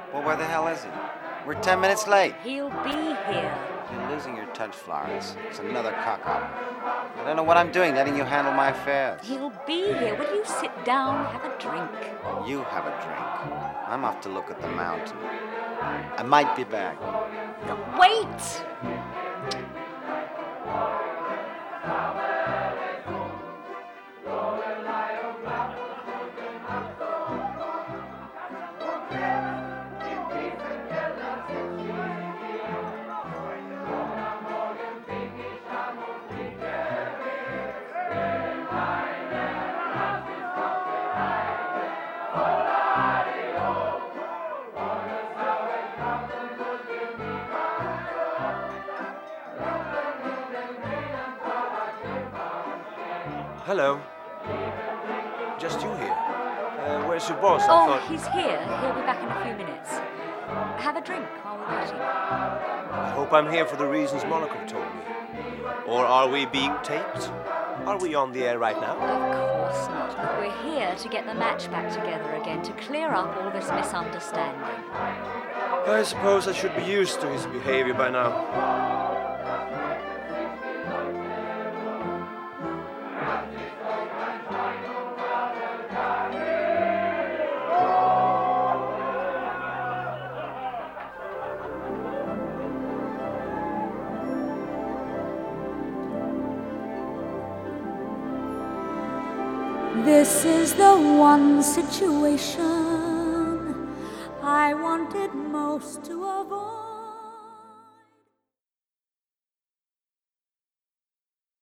Well, where the hell is he? We're 10 minutes late. He'll be here. You're losing your touch, Florence. It's another cock-up. I don't know what I'm doing, letting you handle my affairs. He'll be here. Will you sit down, have a drink? You have a drink. I'm off to look at the mountain. I might be back. Wait! Hello. Just you here. Where's your boss? He's here. He'll be back in a few minutes. Have a drink while we're waiting. I hope I'm here for the reasons Monaco told me. Or are we being taped? Are we on the air right now? Of course not. But we're here to get the match back together again, to clear up all this misunderstanding. I suppose I should be used to his behavior by now. This is the one situation I wanted most to avoid.